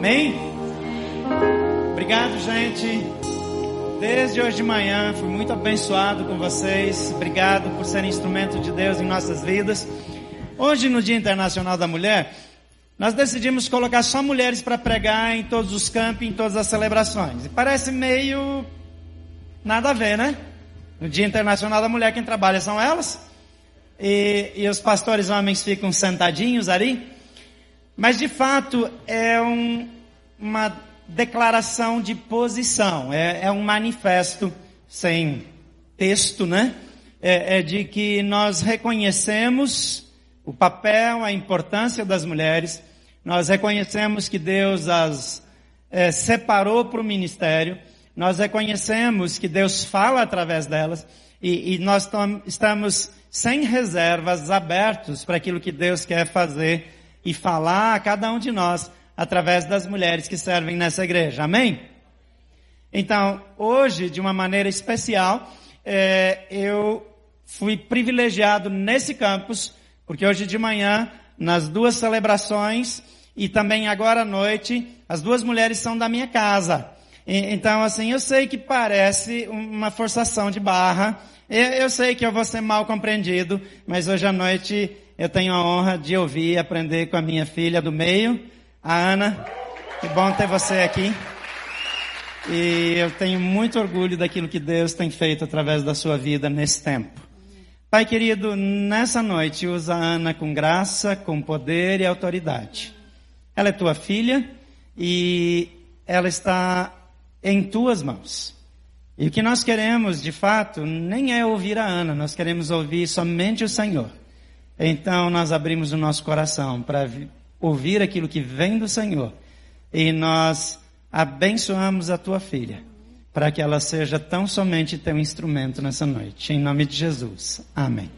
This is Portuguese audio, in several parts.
Amém? Obrigado, gente. Desde hoje de manhã fui muito abençoado com vocês. Obrigado por serem instrumento de Deus em nossas vidas. Hoje, no Dia Internacional da Mulher, nós decidimos colocar só mulheres para pregar em todos os campos, em todas as celebrações. E parece meio nada a ver, né? No Dia Internacional da Mulher, quem trabalha são elas. E os pastores homens ficam sentadinhos ali. Mas, de fato, é uma declaração de posição. É um manifesto sem texto, né? É de que nós reconhecemos o papel, a importância das mulheres. Nós reconhecemos que Deus as separou para o ministério. Nós reconhecemos que Deus fala através delas. E nós estamos sem reservas, abertos para aquilo que Deus quer fazer e falar a cada um de nós através das mulheres que servem nessa igreja. Amém? Então, hoje, de uma maneira especial, eu fui privilegiado nesse campus, porque hoje de manhã, nas duas celebrações e também agora à noite, as duas mulheres são da minha casa. Então, assim, eu sei que parece uma forçação de barra. Eu sei que eu vou ser mal compreendido, mas hoje à noite eu tenho a honra de ouvir e aprender com a minha filha do meio, a Ana. Que bom ter você aqui. E eu tenho muito orgulho daquilo que Deus tem feito através da sua vida nesse tempo. Pai querido, nessa noite usa a Ana com graça, com poder e autoridade. Ela é tua filha e ela está em tuas mãos. E o que nós queremos, de fato, nem é ouvir a Ana, nós queremos ouvir somente o Senhor. Então nós abrimos o nosso coração para ouvir aquilo que vem do Senhor. E nós abençoamos a tua filha, para que ela seja tão somente teu instrumento nessa noite. Em nome de Jesus. Amém.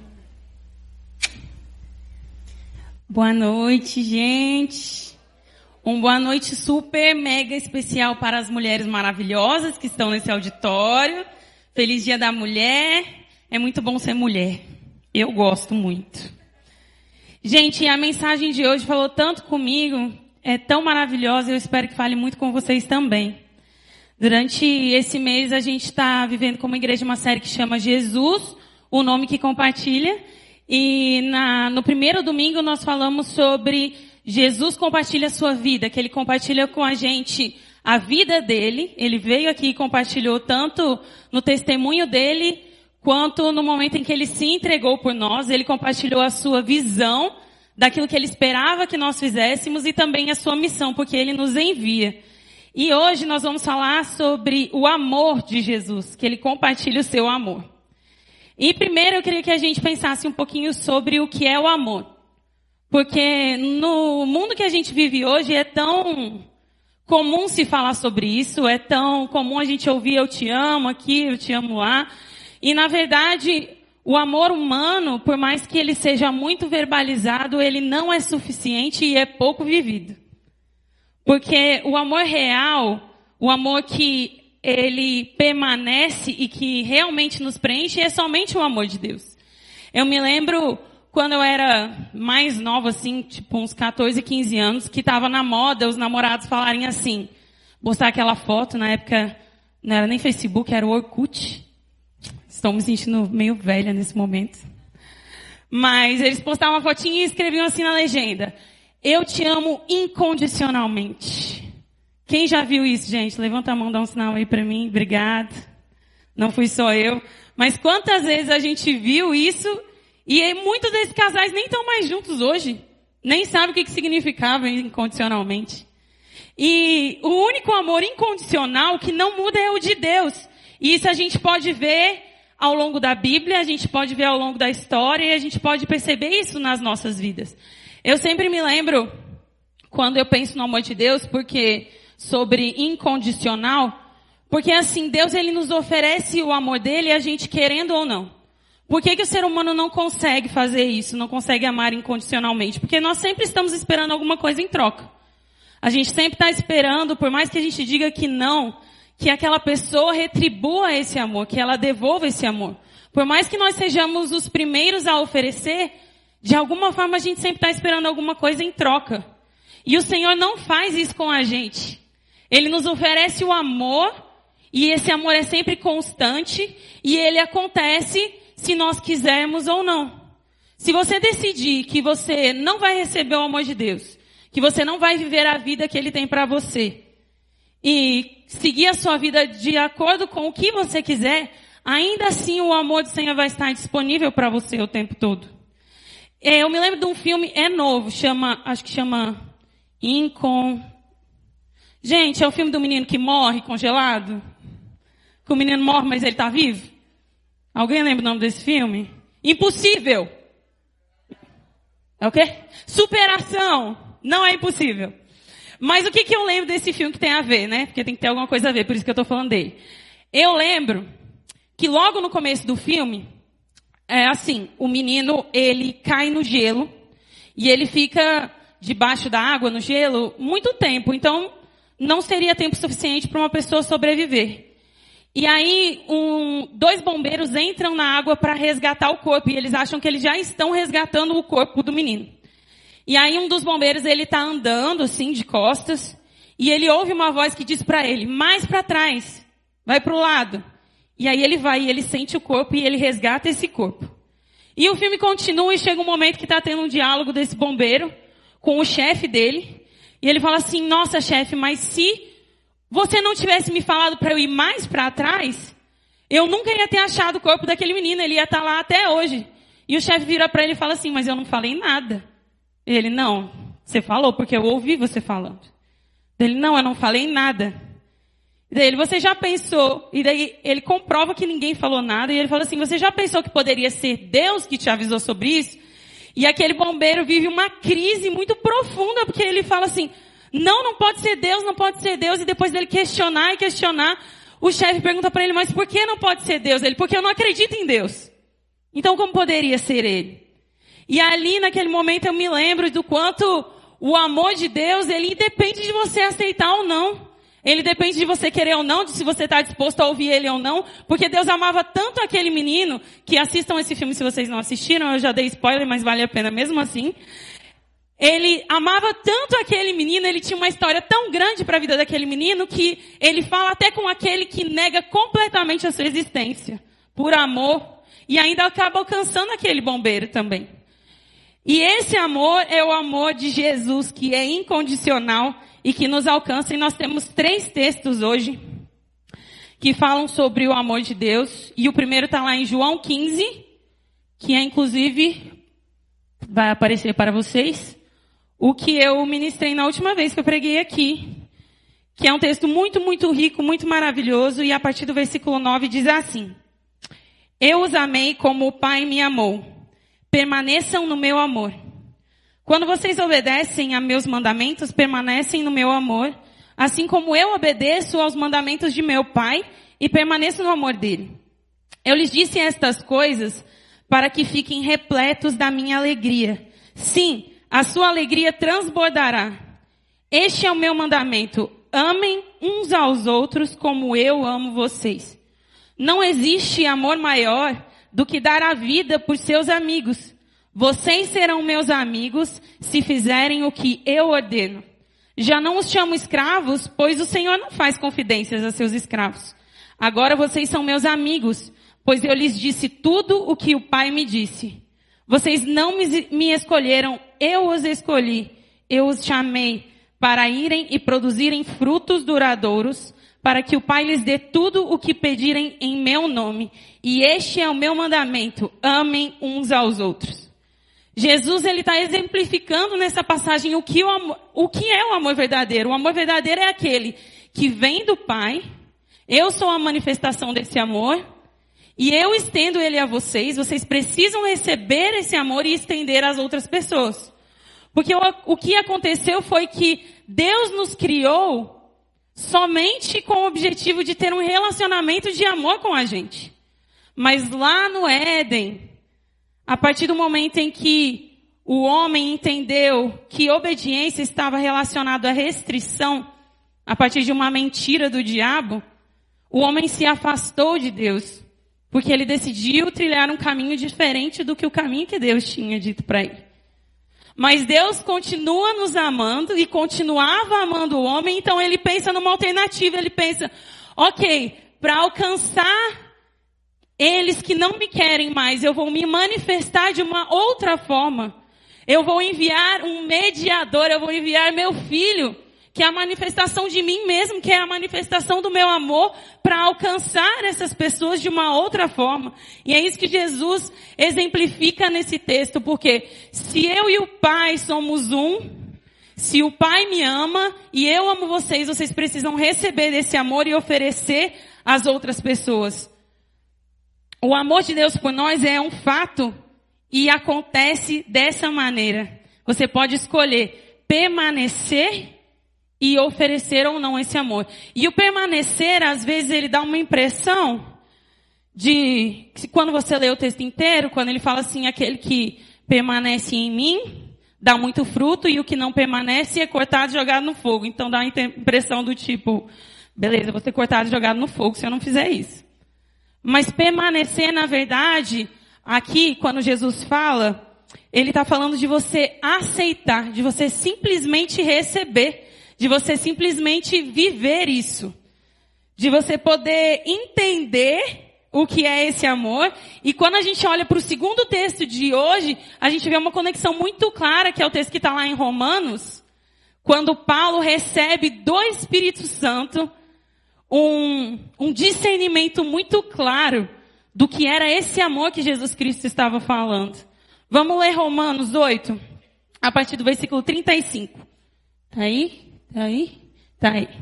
Boa noite, gente. Boa noite super, mega especial para as mulheres maravilhosas que estão nesse auditório. Feliz Dia da Mulher. É muito bom ser mulher. Eu gosto muito. Gente, a mensagem de hoje falou tanto comigo. É tão maravilhosa. Eu espero que fale muito com vocês também. Durante esse mês a gente está vivendo como igreja uma série que chama Jesus, o nome que compartilha. E no primeiro domingo nós falamos sobre Jesus compartilha a sua vida, que ele compartilha com a gente a vida dele. Ele veio aqui e compartilhou tanto no testemunho dele, quanto no momento em que ele se entregou por nós. Ele compartilhou a sua visão daquilo que ele esperava que nós fizéssemos e também a sua missão, porque ele nos envia. E hoje nós vamos falar sobre o amor de Jesus, que ele compartilha o seu amor. E primeiro eu queria que a gente pensasse um pouquinho sobre o que é o amor. Porque no mundo que a gente vive hoje é tão comum se falar sobre isso, é tão comum a gente ouvir eu te amo aqui, eu te amo lá. E na verdade, o amor humano, por mais que ele seja muito verbalizado, ele não é suficiente e é pouco vivido. Porque o amor real, o amor que ele permanece e que realmente nos preenche é somente o amor de Deus. Eu me lembro quando eu era mais nova, assim, tipo uns 14, 15 anos, que estava na moda os namorados falarem assim, postar aquela foto, na época não era nem Facebook, era o Orkut. Estou me sentindo meio velha nesse momento. Mas eles postavam uma fotinha e escreviam assim na legenda: eu te amo incondicionalmente. Quem já viu isso, gente? Levanta a mão, dá um sinal aí pra mim. Obrigada. Não fui só eu. Mas quantas vezes a gente viu isso e muitos desses casais nem estão mais juntos hoje. Nem sabem o que significava incondicionalmente. E o único amor incondicional que não muda é o de Deus. E isso a gente pode ver ao longo da Bíblia, a gente pode ver ao longo da história e a gente pode perceber isso nas nossas vidas. Eu sempre me lembro, quando eu penso no amor de Deus, sobre incondicional, porque assim, Deus ele nos oferece o amor dele, a gente querendo ou não. Por que o ser humano não consegue fazer isso, não consegue amar incondicionalmente? Porque nós sempre estamos esperando alguma coisa em troca. A gente sempre está esperando, por mais que a gente diga que não, que aquela pessoa retribua esse amor, que ela devolva esse amor. Por mais que nós sejamos os primeiros a oferecer, de alguma forma a gente sempre está esperando alguma coisa em troca. E o Senhor não faz isso com a gente. Ele nos oferece o amor, e esse amor é sempre constante, e ele acontece se nós quisermos ou não. Se você decidir que você não vai receber o amor de Deus, que você não vai viver a vida que Ele tem para você, e seguir a sua vida de acordo com o que você quiser, ainda assim o amor do Senhor vai estar disponível para você o tempo todo. Eu me lembro de um filme, é novo, acho que chama Incon. Gente, é o filme do menino que morre congelado? Que o menino morre, mas ele está vivo? Alguém lembra o nome desse filme? Impossível. É o quê? Superação. Não é impossível. Mas o que eu lembro desse filme que tem a ver, né? Porque tem que ter alguma coisa a ver, por isso que eu estou falando dele. Eu lembro que logo no começo do filme, o menino, ele cai no gelo e ele fica debaixo da água, no gelo, muito tempo. Então, não seria tempo suficiente para uma pessoa sobreviver. E aí, 2 bombeiros entram na água para resgatar o corpo. E eles acham que eles já estão resgatando o corpo do menino. E aí, um dos bombeiros, ele está andando, assim, de costas. E ele ouve uma voz que diz para ele, mais para trás, vai para o lado. E aí ele vai, e ele sente o corpo e ele resgata esse corpo. E o filme continua e chega um momento que está tendo um diálogo desse bombeiro com o chefe dele. E ele fala assim, nossa chefe, mas se você não tivesse me falado para eu ir mais para trás, eu nunca ia ter achado o corpo daquele menino, ele ia estar lá até hoje. E o chefe vira para ele e fala assim, mas eu não falei nada. Ele, não, você falou porque eu ouvi você falando. Ele, não, eu não falei nada. E daí ele, você já pensou, e daí ele comprova que ninguém falou nada, e ele fala assim, você já pensou que poderia ser Deus que te avisou sobre isso? E aquele bombeiro vive uma crise muito profunda, porque ele fala assim, não pode ser Deus, não pode ser Deus. E depois dele questionar, o chefe pergunta para ele, mas por que não pode ser Deus? Ele, porque eu não acredito em Deus. Então como poderia ser ele? E ali naquele momento eu me lembro do quanto o amor de Deus, ele independe de você aceitar ou não. Ele depende de você querer ou não, de se você está disposto a ouvir ele ou não. Porque Deus amava tanto aquele menino, que assistam esse filme se vocês não assistiram, eu já dei spoiler, mas vale a pena mesmo assim. Ele amava tanto aquele menino, ele tinha uma história tão grande para a vida daquele menino, que ele fala até com aquele que nega completamente a sua existência, por amor, e ainda acaba alcançando aquele bombeiro também. E esse amor é o amor de Jesus, que é incondicional e que nos alcança. E nós temos 3 textos hoje que falam sobre o amor de Deus. E o primeiro está lá em João 15, que é inclusive, vai aparecer para vocês, o que eu ministrei na última vez que eu preguei aqui. Que é um texto muito, muito rico, muito maravilhoso. E a partir do versículo 9 diz assim, eu os amei como o Pai me amou. Permaneçam no meu amor. Quando vocês obedecem a meus mandamentos, permanecem no meu amor, assim como eu obedeço aos mandamentos de meu Pai e permaneço no amor dele. Eu lhes disse estas coisas para que fiquem repletos da minha alegria. Sim, a sua alegria transbordará. Este é o meu mandamento. Amem uns aos outros como eu amo vocês. Não existe amor maior do que dar a vida por seus amigos. Vocês serão meus amigos se fizerem o que eu ordeno. Já não os chamo escravos, pois o Senhor não faz confidências a seus escravos. Agora vocês são meus amigos, pois eu lhes disse tudo o que o Pai me disse. Vocês não me escolheram, eu os escolhi. Eu os chamei para irem e produzirem frutos duradouros, para que o Pai lhes dê tudo o que pedirem em meu nome. E este é o meu mandamento, amem uns aos outros. Jesus, ele está exemplificando nessa passagem o que é o amor verdadeiro. O amor verdadeiro é aquele que vem do Pai. Eu sou a manifestação desse amor. E eu estendo ele a vocês. Vocês precisam receber esse amor e estender às outras pessoas. Porque o que aconteceu foi que Deus nos criou somente com o objetivo de ter um relacionamento de amor com a gente. Mas lá no Éden, a partir do momento em que o homem entendeu que obediência estava relacionada à restrição, a partir de uma mentira do diabo, o homem se afastou de Deus, porque ele decidiu trilhar um caminho diferente do que o caminho que Deus tinha dito para ele. Mas Deus continua nos amando e continuava amando o homem, então ele pensa numa alternativa, ele pensa, ok, para alcançar eles que não me querem mais, eu vou me manifestar de uma outra forma. Eu vou enviar um mediador, eu vou enviar meu filho, que é a manifestação de mim mesmo, que é a manifestação do meu amor, para alcançar essas pessoas de uma outra forma. E é isso que Jesus exemplifica nesse texto, porque se eu e o Pai somos um, se o Pai me ama e eu amo vocês, vocês precisam receber desse amor e oferecer às outras pessoas. O amor de Deus por nós é um fato e acontece dessa maneira. Você pode escolher permanecer e oferecer ou não esse amor. E o permanecer, às vezes, ele dá uma impressão de, quando você lê o texto inteiro, quando ele fala assim, aquele que permanece em mim, dá muito fruto, e o que não permanece é cortado e jogado no fogo. Então dá a impressão do tipo, beleza, eu vou ser cortado e jogado no fogo se eu não fizer isso. Mas permanecer, na verdade, aqui, quando Jesus fala, ele está falando de você aceitar, de você simplesmente receber, de você simplesmente viver isso, de você poder entender o que é esse amor. E quando a gente olha para o segundo texto de hoje, a gente vê uma conexão muito clara, que é o texto que está lá em Romanos, quando Paulo recebe do Espírito Santo um discernimento muito claro do que era esse amor que Jesus Cristo estava falando. Vamos ler Romanos 8, a partir do versículo 35. Tá aí? Tá aí? Tá aí.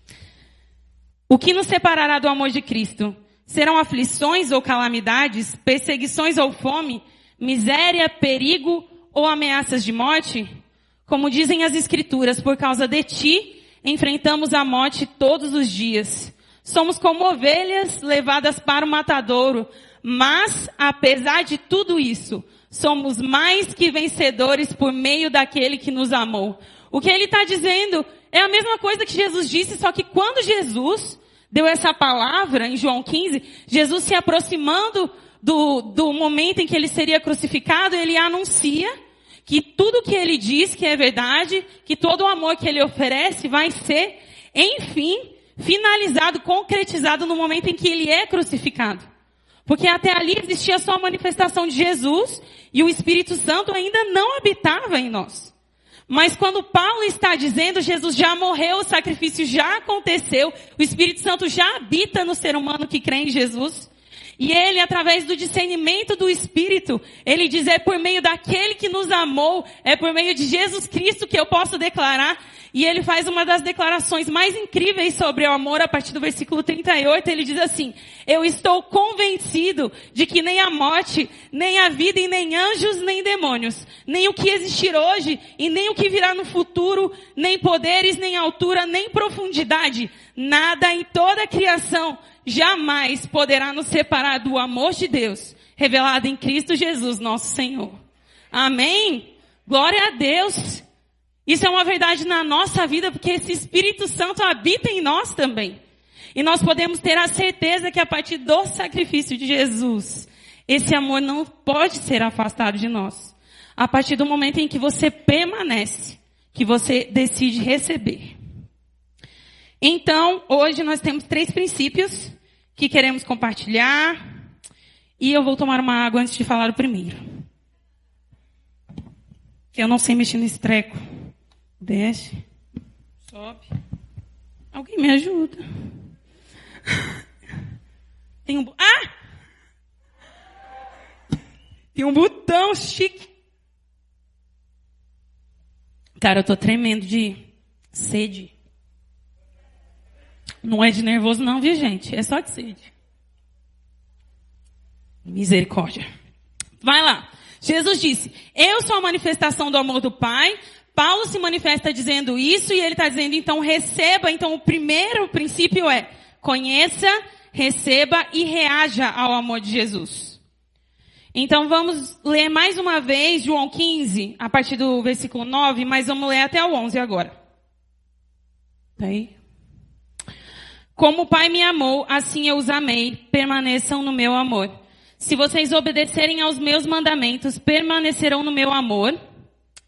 O que nos separará do amor de Cristo? Serão aflições ou calamidades, perseguições ou fome, miséria, perigo ou ameaças de morte? Como dizem as Escrituras, por causa de ti, enfrentamos a morte todos os dias. Somos como ovelhas levadas para o matadouro, mas, apesar de tudo isso, somos mais que vencedores por meio daquele que nos amou. O que ele está dizendo é a mesma coisa que Jesus disse, só que quando Jesus deu essa palavra, em João 15, Jesus se aproximando do momento em que ele seria crucificado, ele anuncia que tudo que ele diz que é verdade, que todo o amor que ele oferece vai ser, enfim, finalizado, concretizado no momento em que ele é crucificado. Porque até ali existia só a manifestação de Jesus e o Espírito Santo ainda não habitava em nós. Mas quando Paulo está dizendo, Jesus já morreu, o sacrifício já aconteceu, o Espírito Santo já habita no ser humano que crê em Jesus. E ele, através do discernimento do Espírito, ele diz, é por meio daquele que nos amou, é por meio de Jesus Cristo que eu posso declarar. E ele faz uma das declarações mais incríveis sobre o amor, a partir do versículo 38, ele diz assim, eu estou convencido de que nem a morte, nem a vida, e nem anjos, nem demônios, nem o que existir hoje, e nem o que virá no futuro, nem poderes, nem altura, nem profundidade, nada em toda a criação jamais poderá nos separar do amor de Deus, revelado em Cristo Jesus, nosso Senhor. Amém? Glória a Deus! Isso é uma verdade na nossa vida, porque esse Espírito Santo habita em nós também. E nós podemos ter a certeza que a partir do sacrifício de Jesus, esse amor não pode ser afastado de nós. A partir do momento em que você permanece, que você decide receber. Então, hoje nós temos 3 princípios que queremos compartilhar. E eu vou tomar uma água antes de falar o primeiro. Que eu não sei mexer nesse treco. Desce. Sobe. Alguém me ajuda. Tem um... Tem um botão chique. Cara, eu tô tremendo de sede. Não é de nervoso não, viu, gente? É só de sede. Misericórdia. Vai lá. Jesus disse, eu sou a manifestação do amor do Pai. Paulo se manifesta dizendo isso e ele está dizendo, então receba. Então o primeiro princípio é, conheça, receba e reaja ao amor de Jesus. Então vamos ler mais uma vez João 15, a partir do versículo 9, mas vamos ler até o 11 agora. Tá aí? Como o Pai me amou, assim eu os amei, permaneçam no meu amor. Se vocês obedecerem aos meus mandamentos, permanecerão no meu amor,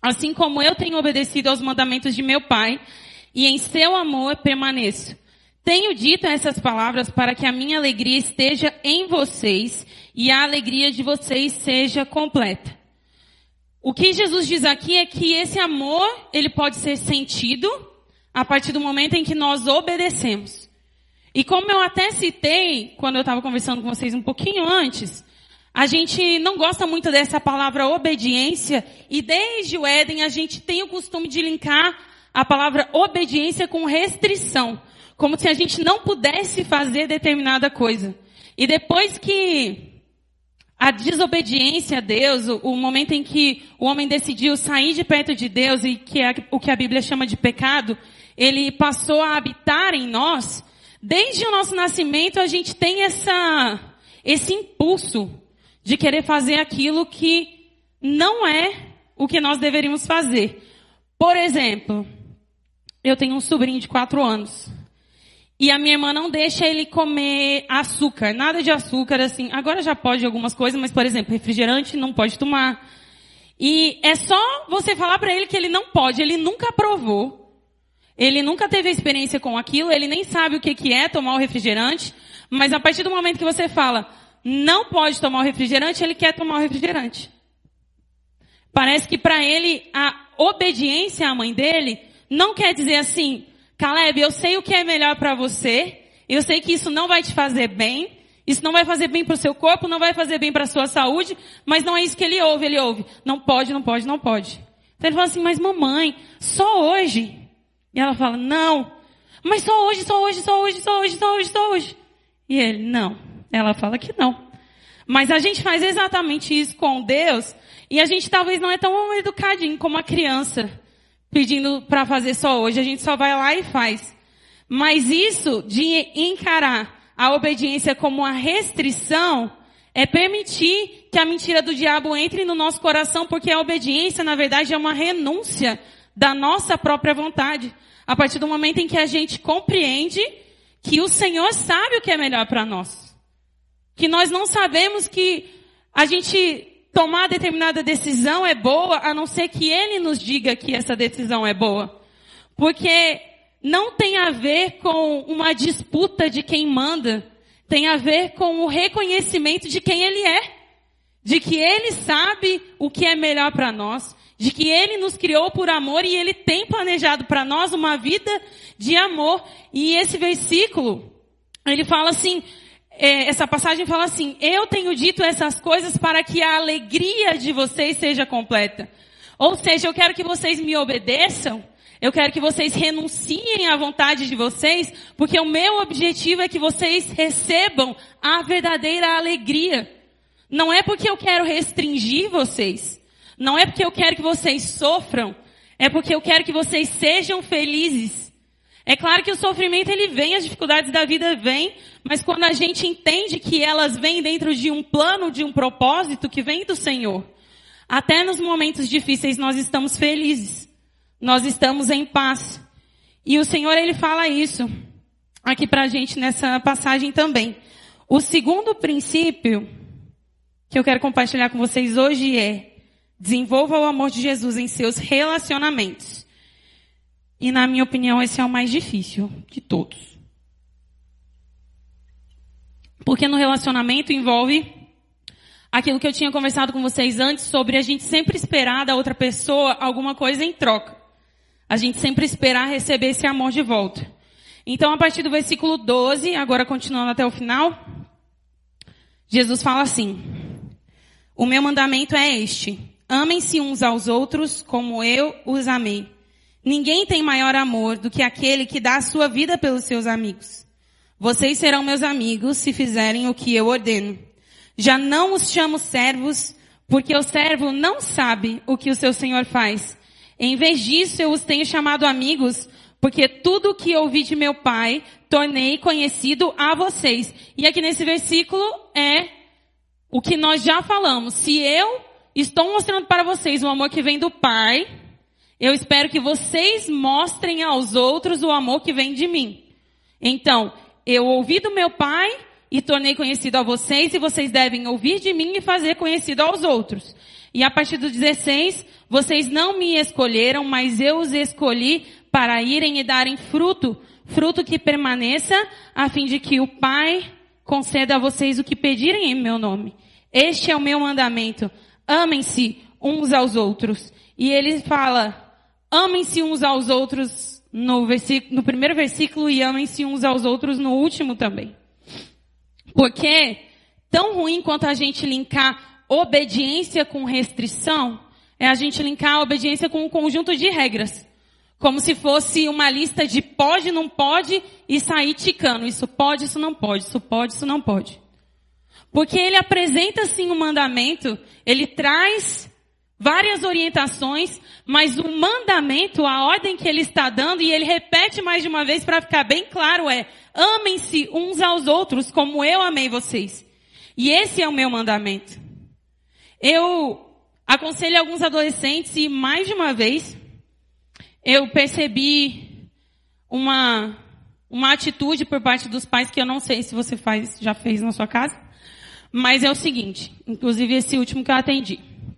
assim como eu tenho obedecido aos mandamentos de meu Pai, e em seu amor permaneço. Tenho dito essas palavras para que a minha alegria esteja em vocês e a alegria de vocês seja completa. O que Jesus diz aqui é que esse amor, ele pode ser sentido a partir do momento em que nós obedecemos. E como eu até citei, quando eu estava conversando com vocês um pouquinho antes, a gente não gosta muito dessa palavra obediência, e desde o Éden a gente tem o costume de linkar a palavra obediência com restrição, como se a gente não pudesse fazer determinada coisa. E depois que a desobediência a Deus, o momento em que o homem decidiu sair de perto de Deus, e que é o que a Bíblia chama de pecado, ele passou a habitar em nós. Desde o nosso nascimento a gente tem esse impulso de querer fazer aquilo que não é o que nós deveríamos fazer. Por exemplo, eu tenho um sobrinho de 4 anos. E a minha irmã não deixa ele comer açúcar, nada de açúcar, assim. Agora já pode algumas coisas, mas, por exemplo, refrigerante não pode tomar. E é só você falar para ele que ele não pode, ele nunca provou. Ele nunca teve experiência com aquilo, ele nem sabe o que é tomar o refrigerante. Mas a partir do momento que você fala, não pode tomar o refrigerante, ele quer tomar o refrigerante. Parece que para ele, a obediência à mãe dele não quer dizer assim, Caleb, eu sei o que é melhor para você, eu sei que isso não vai te fazer bem, isso não vai fazer bem para o seu corpo, não vai fazer bem para a sua saúde, mas não é isso que ele ouve, não pode, não pode, não pode. Então ele fala assim, mas mamãe, só hoje. E ela fala, não, mas só hoje, só hoje, só hoje, só hoje, só hoje, só hoje. E ele, não. Ela fala que não. Mas a gente faz exatamente isso com Deus, e a gente talvez não é tão educadinho como a criança, pedindo para fazer só hoje. A gente só vai lá e faz. Mas isso de encarar a obediência como uma restrição é permitir que a mentira do diabo entre no nosso coração, porque a obediência, na verdade, é uma renúncia da nossa própria vontade. A partir do momento em que a gente compreende que o Senhor sabe o que é melhor para nós. Que nós não sabemos que a gente tomar determinada decisão é boa, a não ser que Ele nos diga que essa decisão é boa. Porque não tem a ver com uma disputa de quem manda, tem a ver com o reconhecimento de quem Ele é. De que Ele sabe o que é melhor para nós, de que Ele nos criou por amor e Ele tem planejado para nós uma vida de amor. E esse versículo, ele fala assim, essa passagem fala assim, eu tenho dito essas coisas para que a alegria de vocês seja completa. Ou seja, eu quero que vocês me obedeçam, eu quero que vocês renunciem à vontade de vocês, porque o meu objetivo é que vocês recebam a verdadeira alegria. Não é porque eu quero restringir vocês, não é porque eu quero que vocês sofram, é porque eu quero que vocês sejam felizes. É claro que o sofrimento ele vem, as dificuldades da vida vêm, mas quando a gente entende que elas vêm dentro de um plano, de um propósito que vem do Senhor, até nos momentos difíceis nós estamos felizes, nós estamos em paz. E o Senhor ele fala isso aqui pra gente nessa passagem também. O segundo princípio que eu quero compartilhar com vocês hoje é: desenvolva o amor de Jesus em seus relacionamentos. E na minha opinião esse é o mais difícil de todos. Porque no relacionamento envolve aquilo que eu tinha conversado com vocês antes sobre a gente sempre esperar da outra pessoa alguma coisa em troca. A gente sempre esperar receber esse amor de volta. Então a partir do versículo 12, agora continuando até o final, Jesus fala assim: o meu mandamento é este: amem-se uns aos outros como eu os amei. Ninguém tem maior amor do que aquele que dá a sua vida pelos seus amigos. Vocês serão meus amigos se fizerem o que eu ordeno. Já não os chamo servos, porque o servo não sabe o que o seu senhor faz. Em vez disso, eu os tenho chamado amigos, porque tudo o que ouvi de meu Pai, tornei conhecido a vocês. E aqui nesse versículo é o que nós já falamos. Se eu estou mostrando para vocês o amor que vem do Pai, eu espero que vocês mostrem aos outros o amor que vem de mim. Então, eu ouvi do meu Pai e tornei conhecido a vocês, e vocês devem ouvir de mim e fazer conhecido aos outros. E a partir do 16, vocês não me escolheram, mas eu os escolhi para irem e darem fruto, fruto que permaneça, a fim de que o Pai conceda a vocês o que pedirem em meu nome. Este é o meu mandamento. Amem-se uns aos outros. E ele fala, amem-se uns aos outros no primeiro versículo e amem-se uns aos outros no último também. Porque tão ruim quanto a gente linkar obediência com restrição, é a gente linkar a obediência com um conjunto de regras. Como se fosse uma lista de pode, não pode e sair ticando. Isso pode, isso não pode, isso pode, isso não pode. Porque ele apresenta sim um mandamento, ele traz várias orientações, mas o mandamento, a ordem que ele está dando, e ele repete mais de uma vez para ficar bem claro, é amem-se uns aos outros como eu amei vocês. E esse é o meu mandamento. Eu aconselho alguns adolescentes e mais de uma vez eu percebi uma atitude por parte dos pais que eu não sei se você já fez na sua casa, mas é o seguinte, inclusive esse último que eu atendi.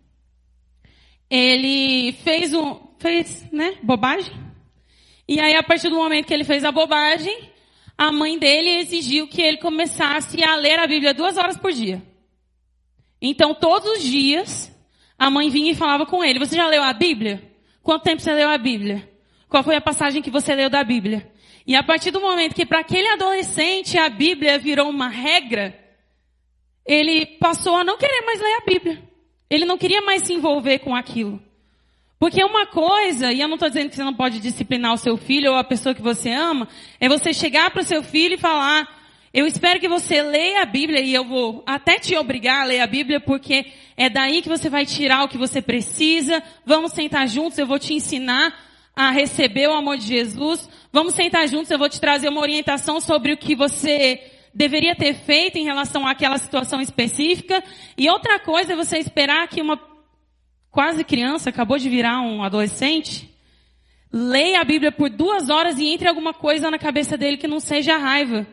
Ele fez bobagem. E aí, a partir do momento que ele fez a bobagem, a mãe dele exigiu que ele começasse a ler a Bíblia 2 horas por dia. Então, todos os dias, a mãe vinha e falava com ele, você já leu a Bíblia? Quanto tempo você leu a Bíblia? Qual foi a passagem que você leu da Bíblia? E a partir do momento que para aquele adolescente a Bíblia virou uma regra, ele passou a não querer mais ler a Bíblia. Ele não queria mais se envolver com aquilo. Porque uma coisa, e eu não estou dizendo que você não pode disciplinar o seu filho ou a pessoa que você ama, é você chegar para o seu filho e falar, eu espero que você leia a Bíblia e eu vou até te obrigar a ler a Bíblia, porque é daí que você vai tirar o que você precisa. Vamos sentar juntos, eu vou te ensinar a receber o amor de Jesus. Vamos sentar juntos, eu vou te trazer uma orientação sobre o que você deveria ter feito em relação àquela situação específica. E outra coisa é você esperar que uma quase criança, acabou de virar um adolescente, leia a Bíblia por 2 horas e entre alguma coisa na cabeça dele que não seja raiva.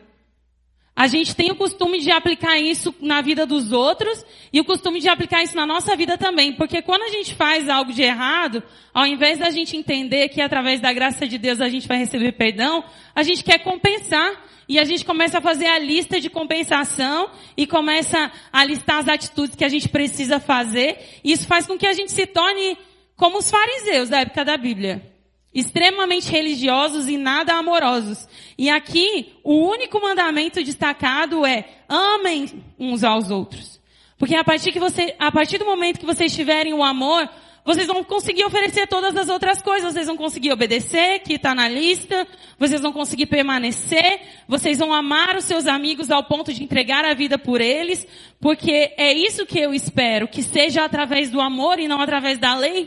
A gente tem o costume de aplicar isso na vida dos outros e o costume de aplicar isso na nossa vida também. Porque quando a gente faz algo de errado, ao invés da gente entender que através da graça de Deus a gente vai receber perdão, a gente quer compensar. E a gente começa a fazer a lista de compensação e começa a listar as atitudes que a gente precisa fazer. E isso faz com que a gente se torne como os fariseus da época da Bíblia. Extremamente religiosos e nada amorosos. E aqui, o único mandamento destacado é amem uns aos outros. Porque a partir do momento que vocês tiverem o amor, vocês vão conseguir oferecer todas as outras coisas. Vocês vão conseguir obedecer, que está na lista. Vocês vão conseguir permanecer. Vocês vão amar os seus amigos ao ponto de entregar a vida por eles. Porque é isso que eu espero, que seja através do amor e não através da lei.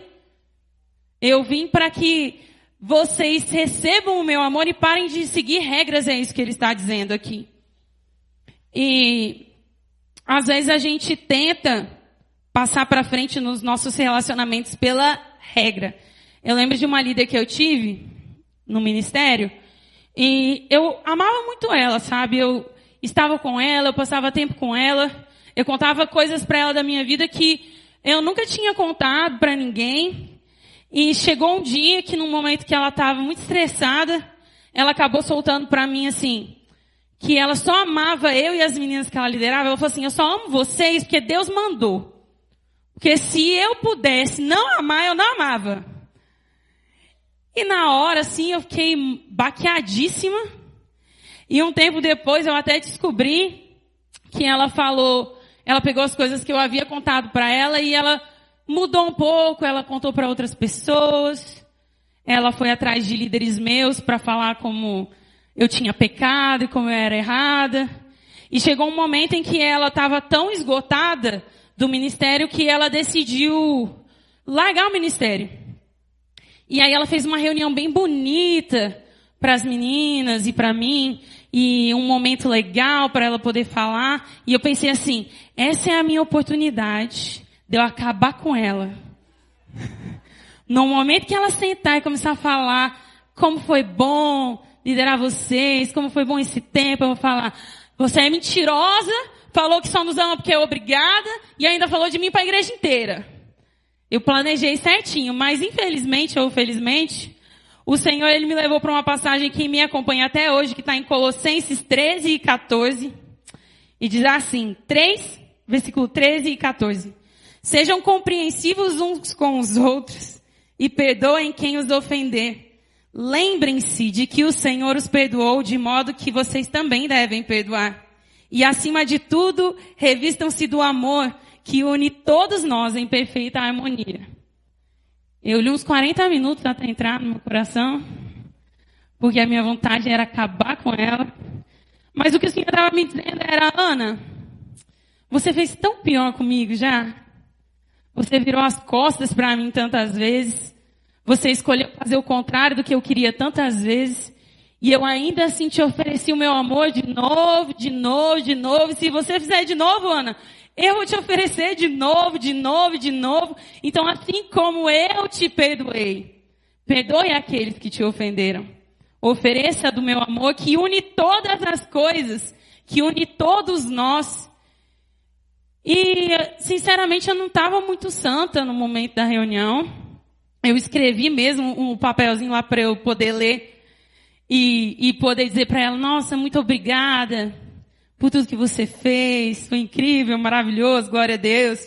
Eu vim para que vocês recebam o meu amor e parem de seguir regras, é isso que ele está dizendo aqui. E às vezes a gente tenta passar para frente nos nossos relacionamentos pela regra. Eu lembro de uma líder que eu tive no ministério e eu amava muito ela, sabe? Eu estava com ela, eu passava tempo com ela, eu contava coisas para ela da minha vida que eu nunca tinha contado para ninguém. E chegou um dia que num momento que ela estava muito estressada, ela acabou soltando para mim assim, que ela só amava eu e as meninas que ela liderava. Ela falou assim, eu só amo vocês porque Deus mandou. Porque se eu pudesse não amar, eu não amava. E na hora, assim, eu fiquei baqueadíssima. E um tempo depois, eu até descobri que ela pegou as coisas que eu havia contado para ela e ela mudou um pouco, ela contou para outras pessoas. Ela foi atrás de líderes meus para falar como eu tinha pecado e como eu era errada. E chegou um momento em que ela estava tão esgotada do ministério que ela decidiu largar o ministério. E aí ela fez uma reunião bem bonita para as meninas e para mim, e um momento legal para ela poder falar. E eu pensei assim, essa é a minha oportunidade de eu acabar com ela. No momento que ela sentar e começar a falar como foi bom liderar vocês, como foi bom esse tempo, eu vou falar, você é mentirosa, falou que só nos ama porque é obrigada, e ainda falou de mim para a igreja inteira. Eu planejei certinho, mas infelizmente ou felizmente, o Senhor ele me levou para uma passagem que me acompanha até hoje, que está em Colossenses 13 e 14. E diz assim, versículo 13 e 14. Sejam compreensivos uns com os outros e perdoem quem os ofender. Lembrem-se de que o Senhor os perdoou, de modo que vocês também devem perdoar. E acima de tudo, revistam-se do amor que une todos nós em perfeita harmonia. Eu li uns 40 minutos até entrar no meu coração, porque a minha vontade era acabar com ela. Mas o que o Senhor estava me dizendo era, Ana, você fez tão pior comigo já. Você virou as costas para mim tantas vezes. Você escolheu fazer o contrário do que eu queria tantas vezes. E eu ainda assim te ofereci o meu amor de novo. E se você fizer de novo, Ana, eu vou te oferecer de novo. Então, assim como eu te perdoei, perdoe aqueles que te ofenderam. Ofereça do meu amor que une todas as coisas, que une todos nós. E, sinceramente, eu não estava muito santa no momento da reunião. Eu escrevi mesmo um papelzinho lá para eu poder ler e poder dizer para ela, nossa, muito obrigada por tudo que você fez, foi incrível, maravilhoso, glória a Deus.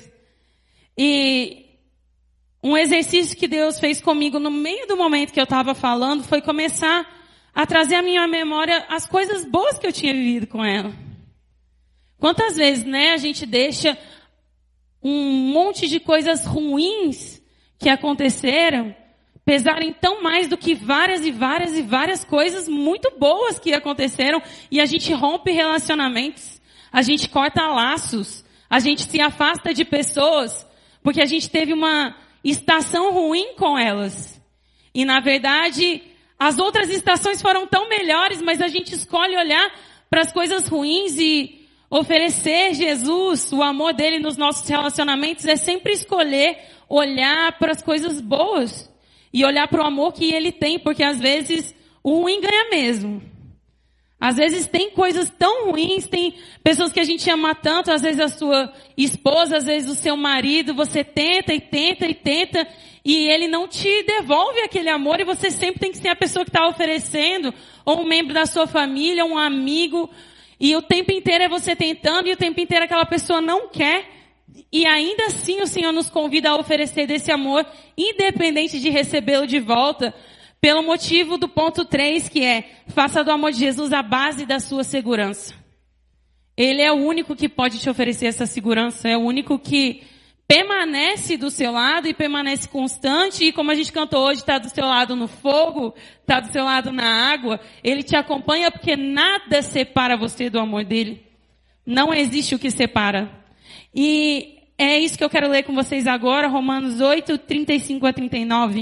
E um exercício que Deus fez comigo no meio do momento que eu estava falando foi começar a trazer à minha memória as coisas boas que eu tinha vivido com ela. Quantas vezes, né, a gente deixa um monte de coisas ruins que aconteceram pesarem tão mais do que várias coisas muito boas que aconteceram e a gente rompe relacionamentos, a gente corta laços, a gente se afasta de pessoas porque a gente teve uma estação ruim com elas. E na verdade, as outras estações foram tão melhores, mas a gente escolhe olhar para as coisas ruins e oferecer Jesus, o amor dele nos nossos relacionamentos é sempre escolher olhar para as coisas boas. E olhar para o amor que ele tem, porque às vezes o ruim ganha mesmo. Às vezes tem coisas tão ruins, tem pessoas que a gente ama tanto, às vezes a sua esposa, às vezes o seu marido, você tenta, e ele não te devolve aquele amor, e você sempre tem que ser a pessoa que está oferecendo, ou um membro da sua família, um amigo, e o tempo inteiro é você tentando, e o tempo inteiro aquela pessoa não quer. E ainda assim o Senhor nos convida a oferecer desse amor, independente de recebê-lo de volta, pelo motivo do ponto 3, que é, faça do amor de Jesus a base da sua segurança. Ele é o único que pode te oferecer essa segurança, é o único que permanece do seu lado e permanece constante, e como a gente cantou hoje, está do seu lado no fogo, está do seu lado na água, ele te acompanha porque nada separa você do amor dele. Não existe o que separa. E é isso que eu quero ler com vocês agora, Romanos 8, 35 a 39.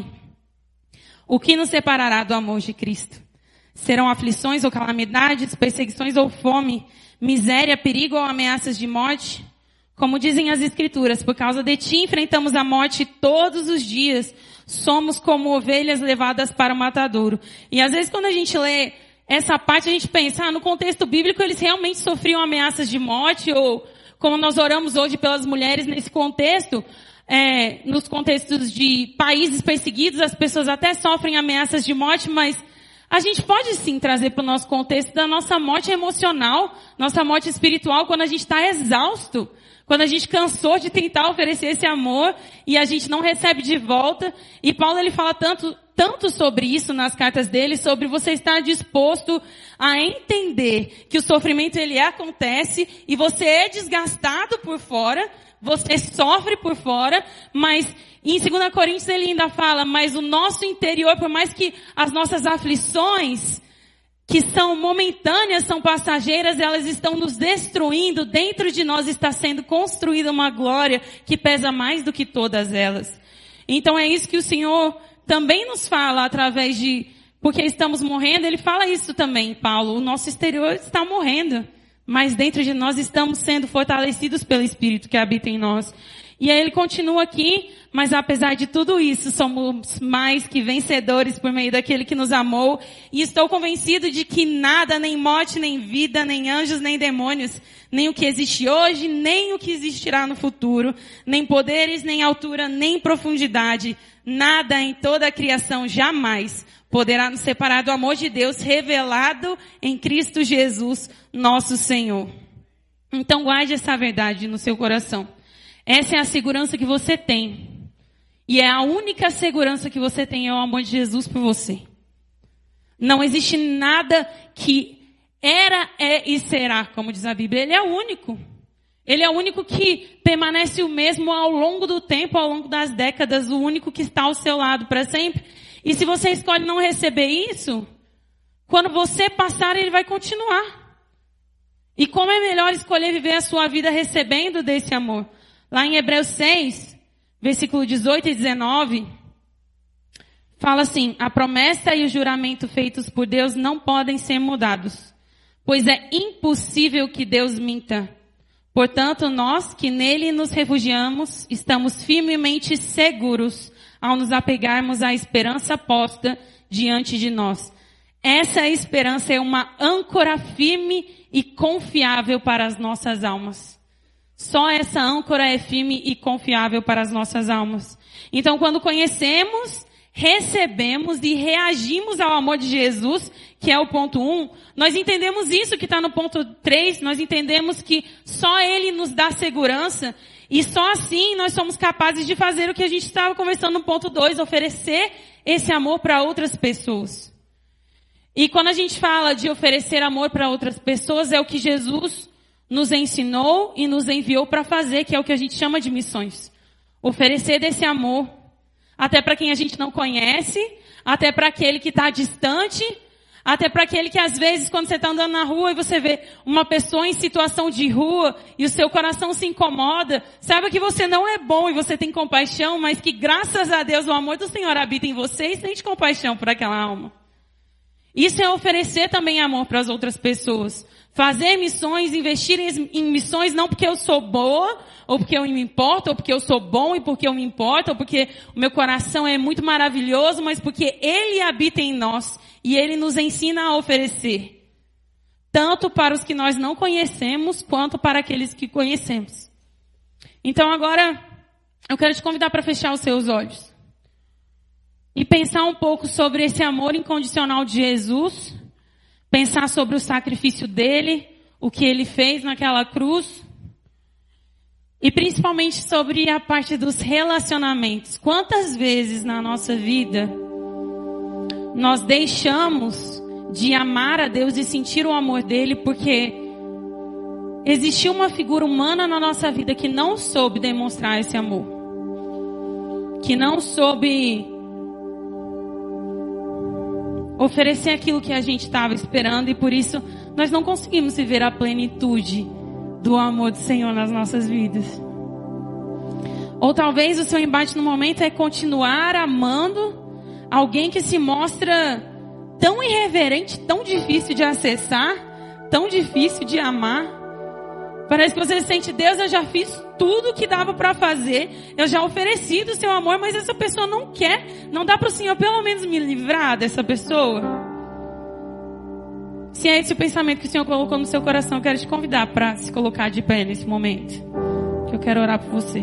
O que nos separará do amor de Cristo? Serão aflições ou calamidades, perseguições ou fome, miséria, perigo ou ameaças de morte? Como dizem as Escrituras, por causa de ti enfrentamos a morte todos os dias. Somos como ovelhas levadas para o matadouro. E às vezes quando a gente lê essa parte, a gente pensa, no contexto bíblico eles realmente sofriam ameaças de morte, ou como nós oramos hoje pelas mulheres nesse contexto, nos contextos de países perseguidos, as pessoas até sofrem ameaças de morte, mas a gente pode sim trazer para o nosso contexto da nossa morte emocional, nossa morte espiritual, quando a gente está exausto, quando a gente cansou de tentar oferecer esse amor e a gente não recebe de volta. E Paulo ele fala tanto sobre isso nas cartas dele, sobre você estar disposto a entender que o sofrimento ele acontece e você é desgastado por fora, você sofre por fora, mas em 2 Coríntios ele ainda fala, mas o nosso interior, por mais que as nossas aflições, que são momentâneas, são passageiras, elas estão nos destruindo, dentro de nós está sendo construída uma glória que pesa mais do que todas elas. Então é isso que o Senhor também nos fala através de, porque estamos morrendo, ele fala isso também, Paulo, o nosso exterior está morrendo, mas dentro de nós estamos sendo fortalecidos pelo Espírito que habita em nós. E aí ele continua aqui, mas apesar de tudo isso, somos mais que vencedores por meio daquele que nos amou. E estou convencido de que nada, nem morte, nem vida, nem anjos, nem demônios, nem o que existe hoje, nem o que existirá no futuro, nem poderes, nem altura, nem profundidade, nada em toda a criação jamais poderá nos separar do amor de Deus revelado em Cristo Jesus, nosso Senhor. Então guarde essa verdade no seu coração. Essa é a segurança que você tem. E é a única segurança que você tem, é o amor de Jesus por você. Não existe nada que era, é e será, como diz a Bíblia. Ele é o único. Ele é o único que permanece o mesmo ao longo do tempo, ao longo das décadas, o único que está ao seu lado para sempre. E se você escolhe não receber isso, quando você passar, ele vai continuar. E como é melhor escolher viver a sua vida recebendo desse amor? Lá em Hebreus 6, versículo 18 e 19, fala assim: a promessa e o juramento feitos por Deus não podem ser mudados, pois é impossível que Deus minta. Portanto, nós que nele nos refugiamos, estamos firmemente seguros ao nos apegarmos à esperança posta diante de nós. Essa esperança é uma âncora firme e confiável para as nossas almas. Só essa âncora é firme e confiável para as nossas almas. Então, quando conhecemos, recebemos e reagimos ao amor de Jesus, que é o ponto 1, nós entendemos isso que está no ponto 3, nós entendemos que só Ele nos dá segurança e só assim nós somos capazes de fazer o que a gente estava conversando no ponto 2, oferecer esse amor para outras pessoas. E quando a gente fala de oferecer amor para outras pessoas, é o que Jesus nos ensinou e nos enviou para fazer, que é o que a gente chama de missões. Oferecer desse amor, até para quem a gente não conhece, até para aquele que está distante, até para aquele que às vezes quando você está andando na rua e você vê uma pessoa em situação de rua e o seu coração se incomoda, saiba que você não é bom e você tem compaixão, mas que graças a Deus o amor do Senhor habita em você e sente compaixão por aquela alma. Isso é oferecer também amor para as outras pessoas. Fazer missões, investir em missões, não porque eu sou boa, ou porque eu me importo, ou porque eu sou bom e porque eu me importo, ou porque o meu coração é muito maravilhoso, mas porque Ele habita em nós e Ele nos ensina a oferecer. Tanto para os que nós não conhecemos, quanto para aqueles que conhecemos. Então agora, eu quero te convidar para fechar os seus olhos. E pensar um pouco sobre esse amor incondicional de Jesus. Pensar sobre o sacrifício dele, o que ele fez naquela cruz. E principalmente sobre a parte dos relacionamentos. Quantas vezes na nossa vida nós deixamos de amar a Deus e sentir o amor dele porque existiu uma figura humana na nossa vida que não soube demonstrar esse amor. Que não soube oferecer aquilo que a gente estava esperando e por isso nós não conseguimos viver a plenitude do amor do Senhor nas nossas vidas. Ou talvez o seu embate no momento é continuar amando alguém que se mostra tão irreverente, tão difícil de acessar, tão difícil de amar. Parece que você sente: Deus, eu já fiz tudo que dava para fazer, eu já ofereci do seu amor, mas essa pessoa não quer. Não dá para o Senhor pelo menos me livrar dessa pessoa? Se é esse o pensamento que o Senhor colocou no seu coração, eu quero te convidar para se colocar de pé nesse momento, que eu quero orar por você.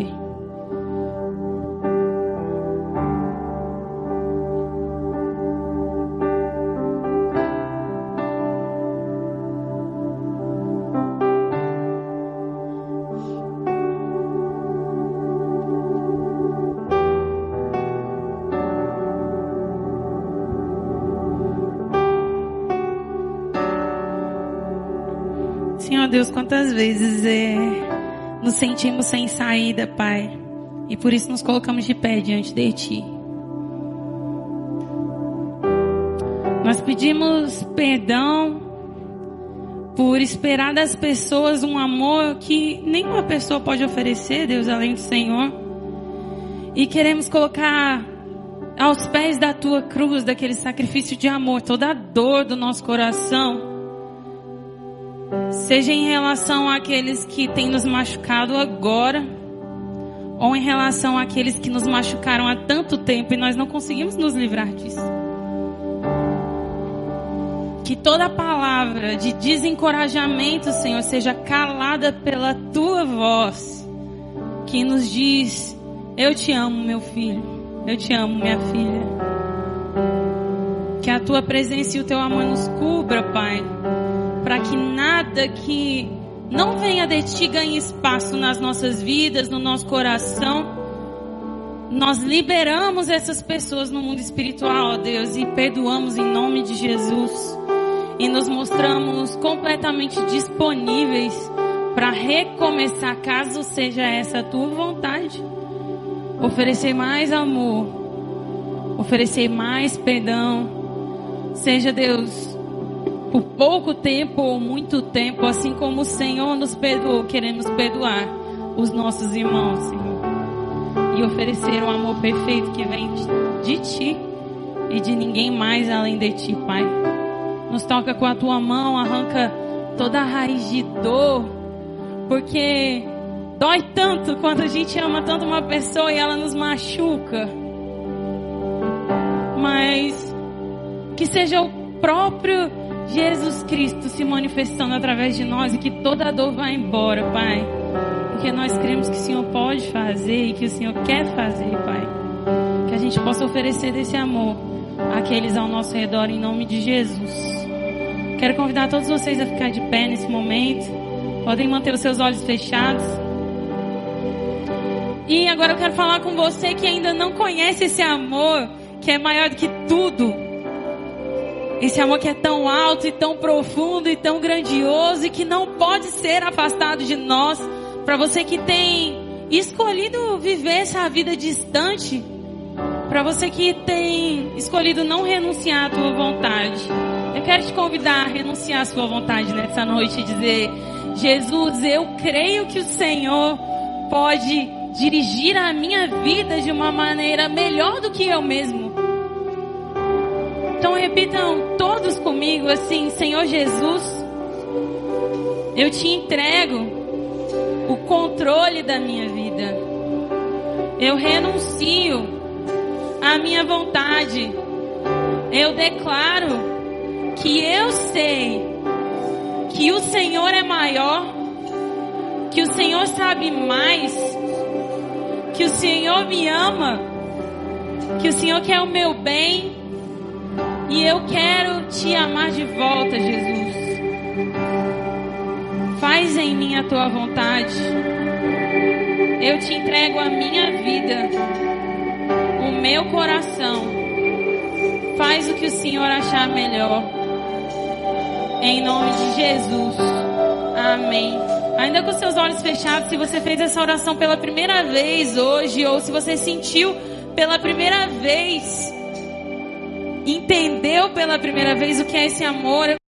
Senhor Deus, quantas vezes nos sentimos sem saída, Pai, e por isso nos colocamos de pé diante de Ti. Nós pedimos perdão por esperar das pessoas um amor que nenhuma pessoa pode oferecer, Deus, além do Senhor. E queremos colocar aos pés da Tua cruz, daquele sacrifício de amor, toda a dor do nosso coração, seja em relação àqueles que têm nos machucado agora, ou em relação àqueles que nos machucaram há tanto tempo e nós não conseguimos nos livrar disso. Que toda palavra de desencorajamento, Senhor, seja calada pela Tua voz, que nos diz: eu te amo, meu filho, eu te amo, minha filha. Que a Tua presença e o Teu amor nos cubra, Pai, para que nada que não venha de Ti ganhe espaço nas nossas vidas, no nosso coração. Nós liberamos essas pessoas no mundo espiritual, ó Deus, e perdoamos em nome de Jesus. E nos mostramos completamente disponíveis para recomeçar, caso seja essa a Tua vontade. Oferecer mais amor, oferecer mais perdão. Seja, Deus, por pouco tempo ou muito tempo, assim como o Senhor nos perdoou, queremos perdoar os nossos irmãos, Senhor. E oferecer o amor perfeito que vem de Ti e de ninguém mais além de Ti, Pai. Nos toca com a Tua mão, arranca toda a raiz de dor, porque dói tanto quando a gente ama tanto uma pessoa e ela nos machuca. Mas que seja o próprio Jesus Cristo se manifestando através de nós e que toda a dor vá embora, Pai. Porque nós cremos que o Senhor pode fazer e que o Senhor quer fazer, Pai. Que a gente possa oferecer desse amor àqueles ao nosso redor, em nome de Jesus. Quero convidar todos vocês a ficar de pé nesse momento. Podem manter os seus olhos fechados. E agora eu quero falar com você que ainda não conhece esse amor, que é maior do que tudo. Esse amor que é tão alto e tão profundo e tão grandioso e que não pode ser afastado de nós. Para você que tem escolhido viver essa vida distante, para você que tem escolhido não renunciar à tua vontade, eu quero te convidar a renunciar à sua vontade nessa noite e dizer: Jesus, eu creio que o Senhor pode dirigir a minha vida de uma maneira melhor do que eu mesmo. Então repitam todos comigo assim: Senhor Jesus, eu te entrego o controle da minha vida. Eu renuncio à minha vontade. Eu declaro que eu sei que o Senhor é maior, que o Senhor sabe mais, que o Senhor me ama, que o Senhor quer o meu bem, e eu quero te amar de volta, Jesus. Faz em mim a tua vontade. Eu te entrego a minha vida, o meu coração. Faz o que o Senhor achar melhor. Em nome de Jesus. Amém. Ainda com seus olhos fechados, se você fez essa oração pela primeira vez hoje, ou se você sentiu pela primeira vez, entendeu pela primeira vez o que é esse amor,